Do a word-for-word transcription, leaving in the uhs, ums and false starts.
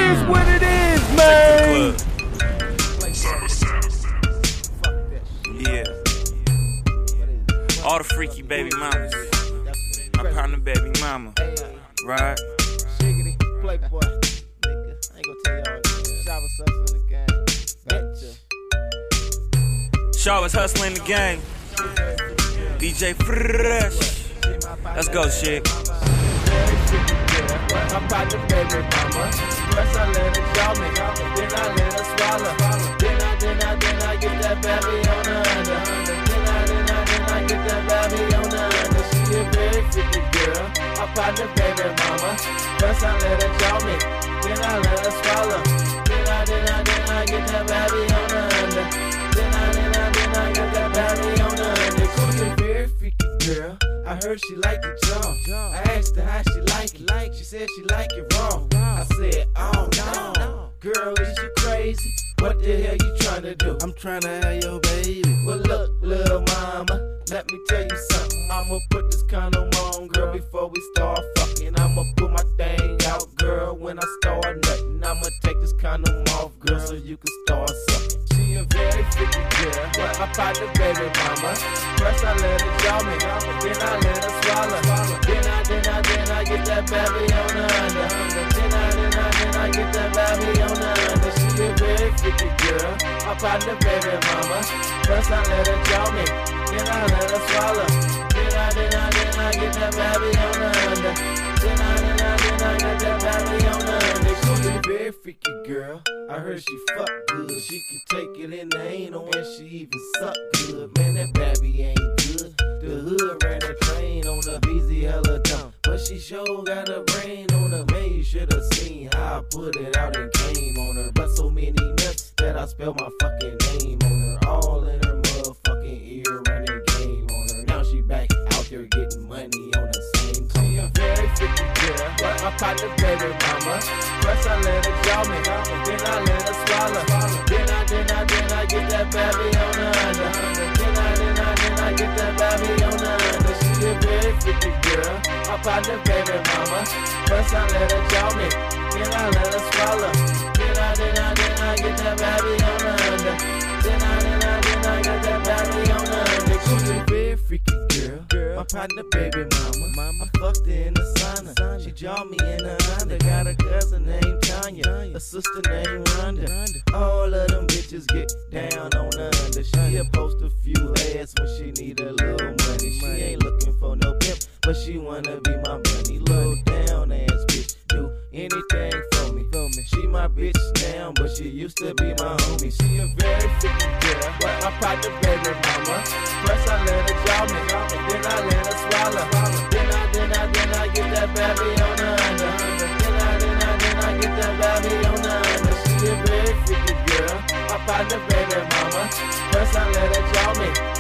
is what it is, man. Yeah. All the freaky baby mamas. My partner baby mama. Right? Shiggity, playboy. Nigga, I ain't gonna tell y'all again. Shaw was hustling the game. Bitch. Shaw was hustling the game. D J Fresh. Let's go, shit. I'm about to baby mama. First I let her draw me, then I let her swallow. Then I, then I, then I get that baby on the under. Then I, then I, then I get that baby on the under. She a very freaky girl. I'm about to baby mama. First I let her draw me, then I let her swallow. Then I, then I, then I get that baby on the under. Then I, then I, then I get that baby on the under. She's a very freaky girl. I heard she liked the jaw. I asked her how she like it. She said she like it raw. I said, oh no. Girl, is you crazy? What the hell you trying to do? I'm trying to have your baby. Well, look, little mama, let me tell you something. I'ma put this condom on, girl, before we start fucking. I'ma put my thing out, girl, when I start nutting. I'ma take this condom off, girl, so you can start sucking. She a very freaky girl, but I find the baby mama. First I let her draw me, then I let her swallow. Then I, then I, then I get that baby on the under. Then I, then I, then I get that baby on the under. She a very freaky girl, I find the baby mama. First I let her draw me, then I let her swallow. Then I, then I, then I get that baby on the under. Then I, then I, then I get that baby on the under. She's a very freaky girl. I heard she fuck good. She can take it in the anal and she even suck good. Man, that baby ain't good. The hood ran a train on her, busy hella dumb. But she sure got a brain on her. Man, you should've seen how I put it out and came on her. But so many nuts that I spelled my fucking name on her. All in her motherfucking ear, running game on her. Now she back out there getting money on the same time. She a very freaky girl, but my partner baby mama. First I let her draw me, then I let her swallow. Then I, then I, then I get that baby on the under. Then I, then I, then I get that baby on the under. She a very freaky girl, my partner baby mama. First I let her draw me, then I let her swallow. Then I, then I, then I get that baby on the under. Then I, then I, then I get that baby on the under. She's a very freaky girl, my partner baby mama. I fucked her in the sauna, she jawed me in the under. Got a cousin named Tanya, a sister named Rhonda. All of them bitches get down on her under. She'll post a few ads when she need a little money. She ain't looking for no pimp, but she wanna be my bunny. Low down ass bitch, do anything for me. She my bitch now, but she used to be my homie. She a very freaky girl, but my partner baby mama. First I let her draw me, then I let her swallow. Then I, then I, then I get that baby on the under. Then I, then I, then I get that baby on the under. She a very freaky girl, my partner baby mama. First I let her draw me,